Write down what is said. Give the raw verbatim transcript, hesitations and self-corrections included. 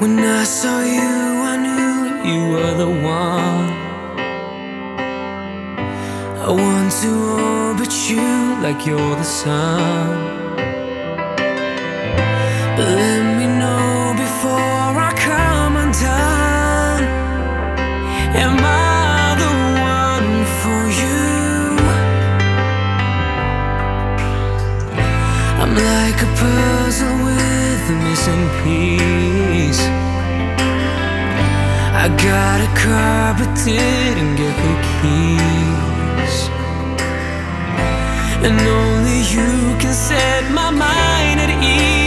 When I saw you, I knew you were the one. I want to orbit you like you're the sun. But let me know before I come undone. Am I the one for you? I'm like a puzzle with a missing piece. I got a car but didn't get the keys. And only you can set my mind at ease.